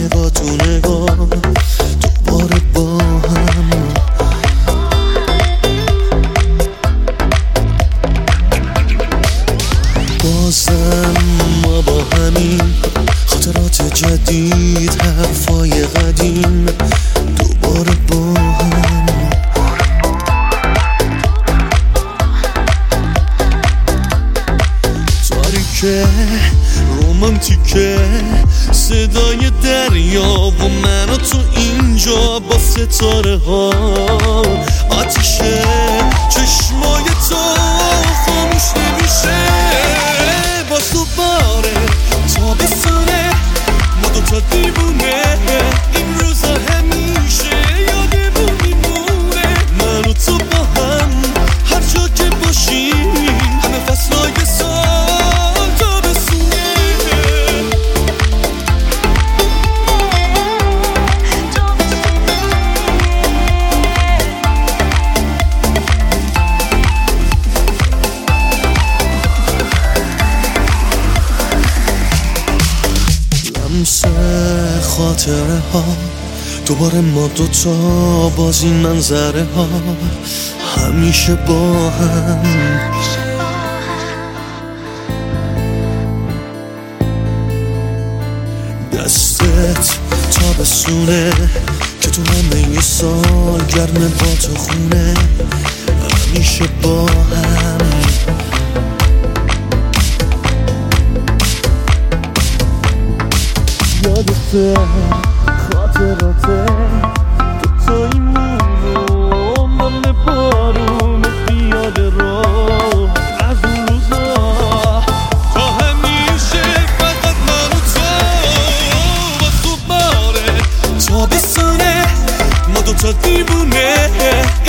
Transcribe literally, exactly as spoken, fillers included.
با تو نگاه دوباره با هم بازم ما با همین خاطرات جدید حرفای قدیم دوباره با هم تاریکه رومانتیکه صدای دریا و من و تو اینجا با ستاره ها آتیشه چشمای تو خاموش نمیشه باز دوباره تابستونه ما دوتا دیوونه این روزا همیشه یادمون میمونه من و تو با هم هر جا که باشیم همه فصلای سال تابستونه لمس خاطره ها دوباره ما دوتا باز این منظره ها همیشه با هم دستت تابستونه که تو همه ی سال گرمه با تو خونه همیشه با هم یادته خاطراته دوتاییمون و من بارون بیاد را از اون روزا تا همیشه فقط من و تو باز دوباره تابستونه ما دوتا دیوونه